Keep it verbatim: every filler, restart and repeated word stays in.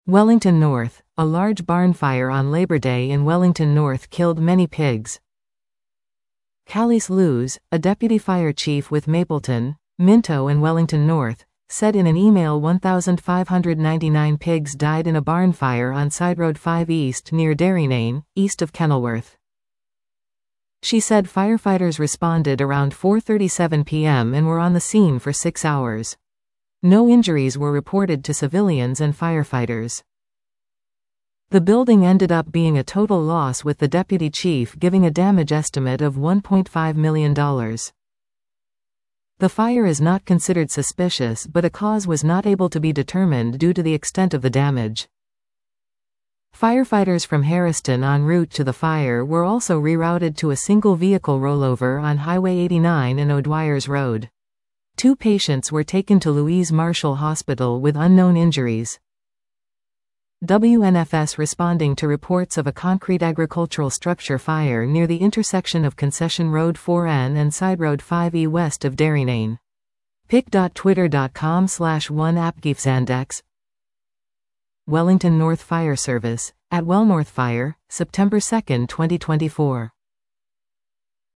Wellington North. A large barn fire on Labor Day in Wellington North killed many pigs. Calise Lewes, a deputy fire chief with Mapleton, Minto and Wellington North, said in an email one thousand five hundred ninety-nine pigs died in a barn fire on Side Road five East near Derrynane, east of Kenilworth. She said firefighters responded around four thirty-seven p m and were on the scene for six hours. No injuries were reported to civilians and firefighters. The building ended up being a total loss, with the deputy chief giving a damage estimate of one point five million dollars. The fire is not considered suspicious, but a cause was not able to be determined due to the extent of the damage. Firefighters from Harriston en route to the fire were also rerouted to a single vehicle rollover on Highway eighty-nine and O'Dwyer's Road. Two patients were taken to Louise Marshall Hospital with unknown injuries. W N F S responding to reports of a concrete agricultural structure fire near the intersection of Concession Road four N and Side Road five E west of Derrynane. pic dot twitter dot com slash one appgifzandex. Wellington North Fire Service, at Wellnorth Fire, September second twenty twenty-four.